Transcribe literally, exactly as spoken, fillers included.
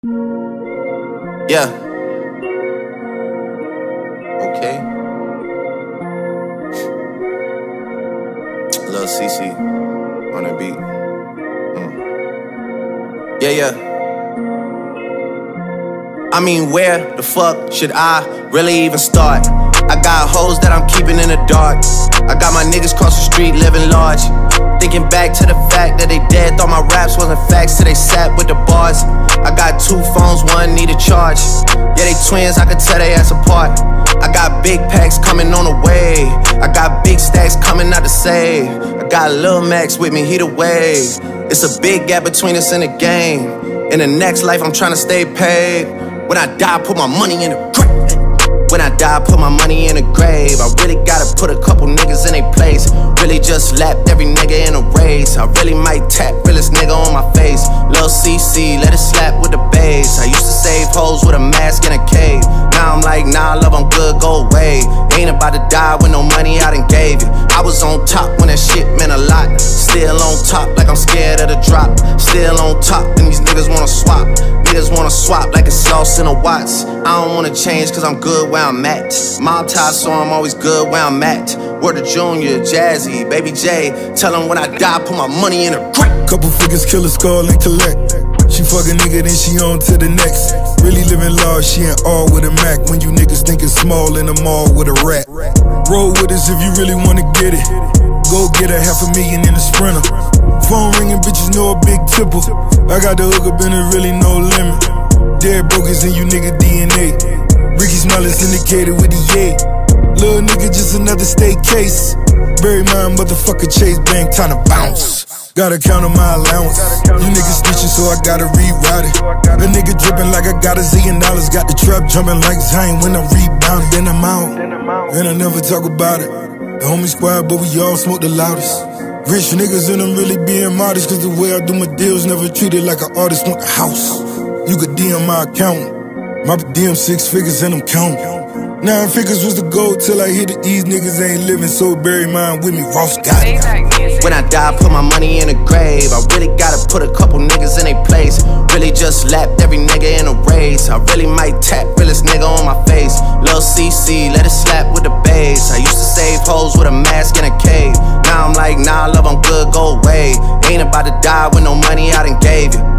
Yeah. Okay. Lil C C on the beat. Mm. Yeah, yeah. I mean, where the fuck should I really even start? I got hoes that I'm keeping in the dark. I got my niggas cross the street living large. Thinking back to the fact that they dead, thought my raps wasn't facts till they sat with the bars. I got two phones, one need a charge. Yeah, they twins, I could tell they ass apart. I got big packs coming on the way. I got big stacks coming out to save. I got Lil Max with me, he the wave. It's a big gap between us in the game. In the next life, I'm trying to stay paid. When I die, put my money in the grave. When I die, put my money in the grave. I really gotta put a couple niggas in their place. Really just lapped every nigga in a race. I really might tap realest nigga on my face. Lil C C, let it slap with the bass. I used to save hoes with a mask in a cave. Now I'm like, nah, love, I'm good, go away. Ain't about to die with no money I done gave you. I was on top when that shit meant a lot. Still on top like I'm scared of the drop. Still on top and these niggas wanna swap. Niggas wanna swap like it's sauce in a Watts. I don't wanna change cause I'm good where I'm at. Mob tie, so I'm always good where I'm at. Word to Junior, Jazzy, Baby J. Tell them when I die, put my money in a grave. Couple figures, kill a skull and collect. She fuck a nigga, then she on to the next. Really living large, she ain't all with a Mac. When you niggas thinking small in the mall with a rat. Roll with us if you really wanna get it. Go get a half a million in a Sprinter. Phone ringing, bitches know a big tipple. I got the hook up and there really no limit. Dead brokers in you nigga D N A. Ricky Smile is indicated with the yay. Little nigga just another state case. Bury my motherfucker Chase Bank, time to bounce. Gotta count on my allowance. You niggas snitching, so I gotta reroute it. The nigga dripping like I got a zillion dollars. Got the trap jumping like Zayn when I rebound. Then I'm out, and I never talk about it. The homie squad, but we all smoke the loudest. Rich niggas and I'm really being modest. Cause the way I do my deals, never treated like an artist. Want the house, you could D M my account. My D M six figures and I'm counting. Nine figures was the goal till I hit it. These niggas ain't living, so bury mine with me. Ross got it. When I die, put my money in a grave. I really gotta put a couple niggas in their place. Really just lapped every nigga in a race. I really might tap realest nigga on my face. Lil C C, let it slap with the bass. I used to save hoes with a mask in a cave. Now I'm like, nah, love, I'm good, go away. Ain't about to die with no money I done gave you.